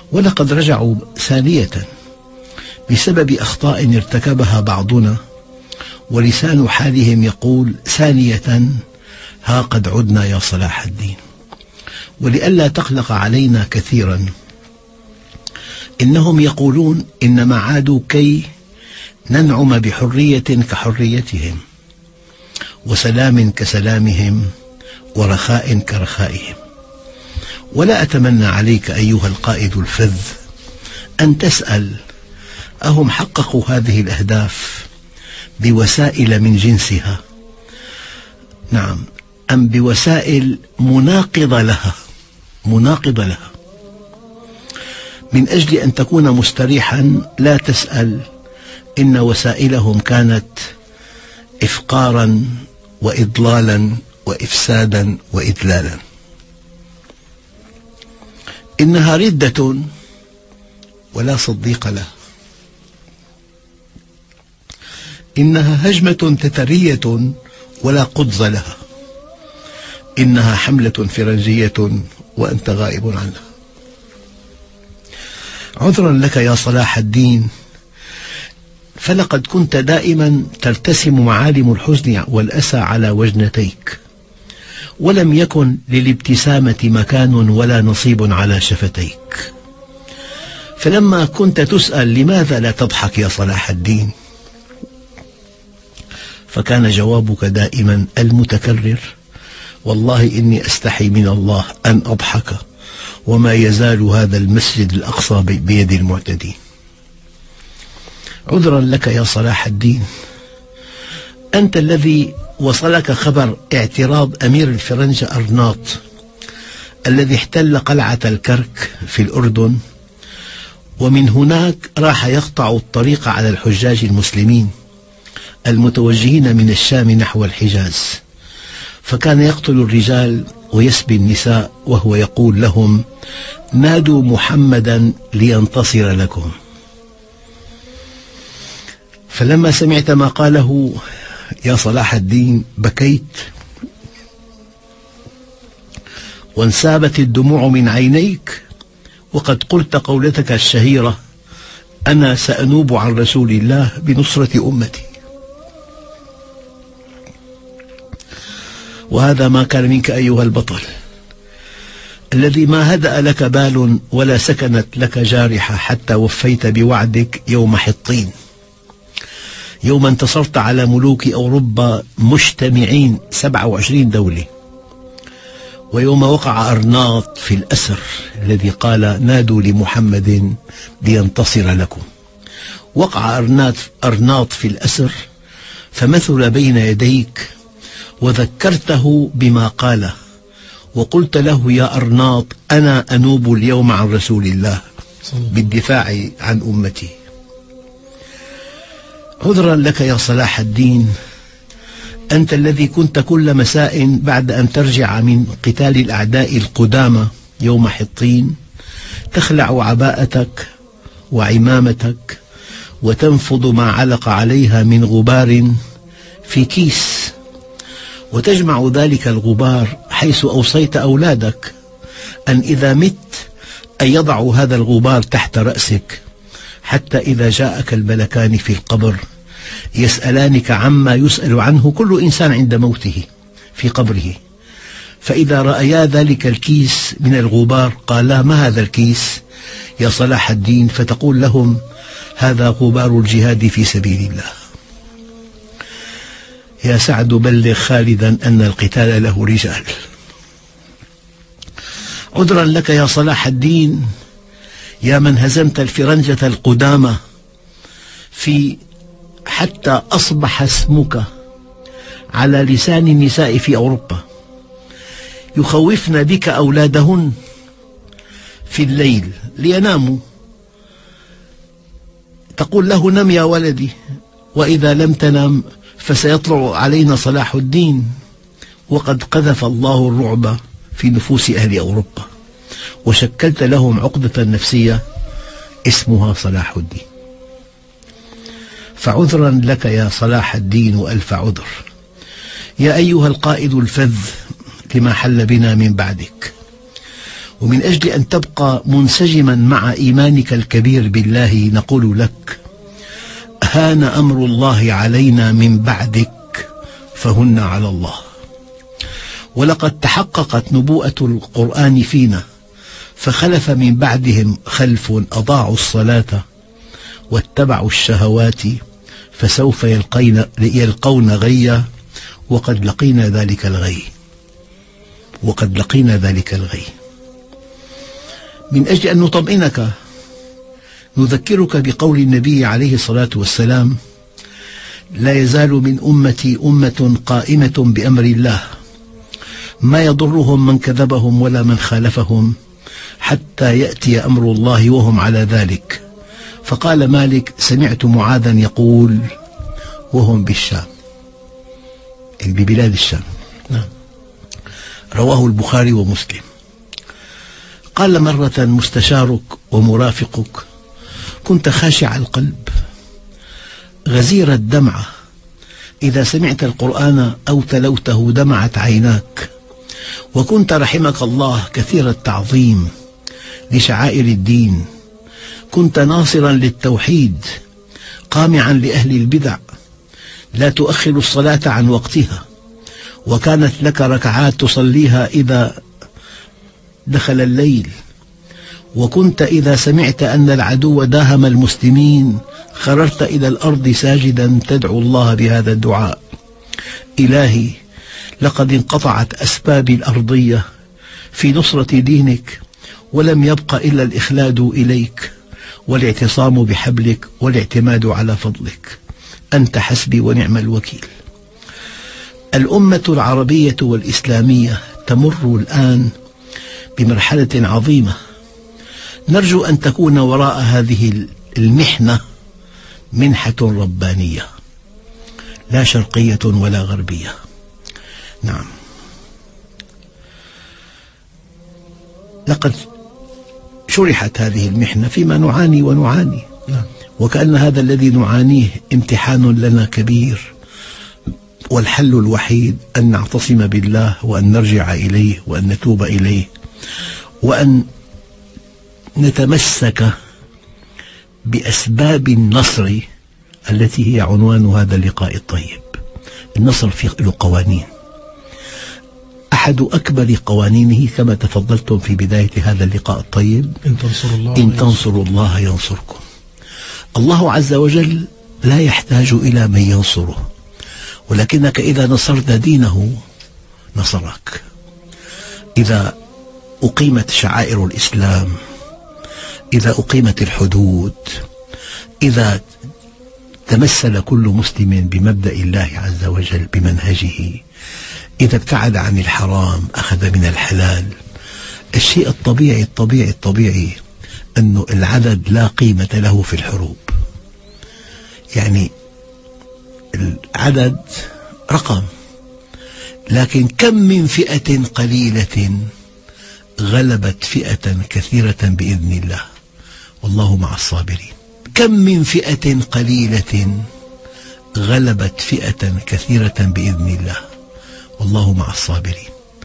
ولقد رجعوا ثانية بسبب أخطاء ارتكبها بعضنا، ولسان حالهم يقول ثانية ها قد عدنا يا صلاح الدين. ولئلا تقلق علينا كثيرا، إنهم يقولون إنما عادوا كي ننعم بحرية كحريتهم، وسلام كسلامهم، ورخاء كرخائهم. ولا أتمنى عليك أيها القائد الفذ أن تسأل أهم حققوا هذه الأهداف بوسائل من جنسها، نعم، أم بوسائل مناقضة لها من أجل أن تكون مستريحا. لا تسأل إن وسائلهم كانت إفقارا وإضلالا وإفسادا وإذلالا. إنها ردة ولا صديق لها، إنها هجمة تترية ولا قدز لها، إنها حملة فرنجية وأنت غائب عنها. عذرا لك يا صلاح الدين، فلقد كنت دائما ترتسم معالم الحزن والأسى على وجنتيك، ولم يكن للابتسامة مكان ولا نصيب على شفتيك. فلما كنت تسأل لماذا لا تضحك يا صلاح الدين، فكان جوابك دائما المتكرر: والله إني أستحي من الله أن أضحك، وما يزال هذا المسجد الأقصى بيد المعتدين. عذرا لك يا صلاح الدين، أنت الذي وصلك خبر اعتراض أمير الفرنجة أرناط الذي احتل قلعة الكرك في الأردن، ومن هناك راح يقطع الطريق على الحجاج المسلمين المتوجهين من الشام نحو الحجاز، فكان يقتل الرجال ويسبي النساء، وهو يقول لهم: نادوا محمدا لينتصر لكم. فلما سمعت ما قاله يا صلاح الدين بكيت وانسابت الدموع من عينيك، وقد قلت قولتك الشهيرة: أنا سأنوب عن رسول الله بنصرة أمتي. وهذا ما كان منك أيها البطل الذي ما هدأ لك بال ولا سكنت لك جارحة حتى وفيت بوعدك يوم حطين، يوم انتصرت على ملوك أوروبا مجتمعين 27 دولة، ويوم وقع أرناط في الأسر الذي قال: نادوا لمحمد لينتصر لكم. وقع أرناط في الأسر فمثل بين يديك وذكرته بما قاله، وقلت له: يا أرناط، أنا أنوب اليوم عن رسول الله بالدفاع عن أمتي. عذرا لك يا صلاح الدين، أنت الذي كنت كل مساء بعد أن ترجع من قتال الأعداء القدامى يوم حطين تخلع عباءتك وعمامتك وتنفض ما علق عليها من غبار في كيس، وتجمع ذلك الغبار حيث أوصيت أولادك أن إذا مت أن يضعوا هذا الغبار تحت رأسك، حتى إذا جاءك الملكان في القبر يسألانك عما يسأل عنه كل إنسان عند موته في قبره، فإذا رأيا ذلك الكيس من الغبار قالا: ما هذا الكيس يا صلاح الدين؟ فتقول لهم: هذا غبار الجهاد في سبيل الله. يا سعد بلغ خالدا أن القتال له رجال. عذرا لك يا صلاح الدين، يا من هزمت الفرنجة القدامى حتى أصبح اسمك على لسان النساء في أوروبا، يخوفن بك أولادهن في الليل ليناموا، تقول له: نم يا ولدي، وإذا لم تنم فسيطلع علينا صلاح الدين. وقد قذف الله الرعب في نفوس أهل أوروبا، وشكلت لهم عقدة نفسية اسمها صلاح الدين. فعذرا لك يا صلاح الدين وألف عذر يا أيها القائد الفذ لما حل بنا من بعدك، ومن أجل أن تبقى منسجما مع إيمانك الكبير بالله نقول لك: هان أمر الله علينا من بعدك فهن على الله. ولقد تحققت نبوءة القرآن فينا، فخلف من بعدهم خلف أضاعوا الصلاة واتبعوا الشهوات فسوف يلقون غيا وقد لقينا ذلك الغي. من أجل أن نطمئنك نذكرك بقول النبي عليه الصلاة والسلام: لا يزال من أمتي أمة قائمة بأمر الله ما يضرهم من كذبهم ولا من خالفهم حتى يأتي أمر الله وهم على ذلك. فقال مالك: سمعت معاذا يقول وهم بالشام، ببلاد الشام. رواه البخاري ومسلم. قال مرة مستشارك ومرافقك: كنت خاشع القلب غزير الدمعة، إذا سمعت القرآن أو تلوته دمعت عيناك، وكنت رحمك الله كثير التعظيم لشعائر الدين، كنت ناصرا للتوحيد قامعا لأهل البدع، لا تؤخر الصلاة عن وقتها، وكانت لك ركعات تصليها إذا دخل الليل، وكنت إذا سمعت أن العدو داهم المسلمين خررت إلى الأرض ساجدا تدعو الله بهذا الدعاء: إلهي، لقد انقطعت أسبابي الأرضية في نصرة دينك، ولم يبق إلا الإخلاد إليك والاعتصام بحبلك والاعتماد على فضلك، أنت حسبي ونعم الوكيل. الأمة العربية والإسلامية تمر الآن بمرحلة عظيمة، نرجو أن تكون وراء هذه المحنة منحة ربانية لا شرقية ولا غربية. نعم، لقد شرحت هذه المحنة فيما نعاني ونعاني، وكأن هذا الذي نعانيه امتحان لنا كبير، والحل الوحيد أن نعتصم بالله وأن نرجع إليه وأن نتوب إليه وأن نتمسك بأسباب النصر التي هي عنوان هذا اللقاء الطيب. النصر فيه له قوانين، أحد أكبر قوانينه كما تفضلتم في بداية هذا اللقاء الطيب: إن تنصروا الله ينصركم. الله عز وجل لا يحتاج إلى من ينصره، ولكنك إذا نصرت دينه نصرك. إذا أقيمت شعائر الإسلام، إذا أقيمت الحدود، إذا تمثل كل مسلم بمبدأ الله عز وجل بمنهجه، إذا ابتعد عن الحرام أخذ من الحلال، الشيء الطبيعي أن العدد لا قيمة له في الحروب. يعني العدد رقم، لكن كم من فئة قليلة غلبت فئة كثيرة بإذن الله، والله مع الصابرين. كم من فئة قليلة غلبت فئة كثيرة بإذن الله، والله مع الصابرين.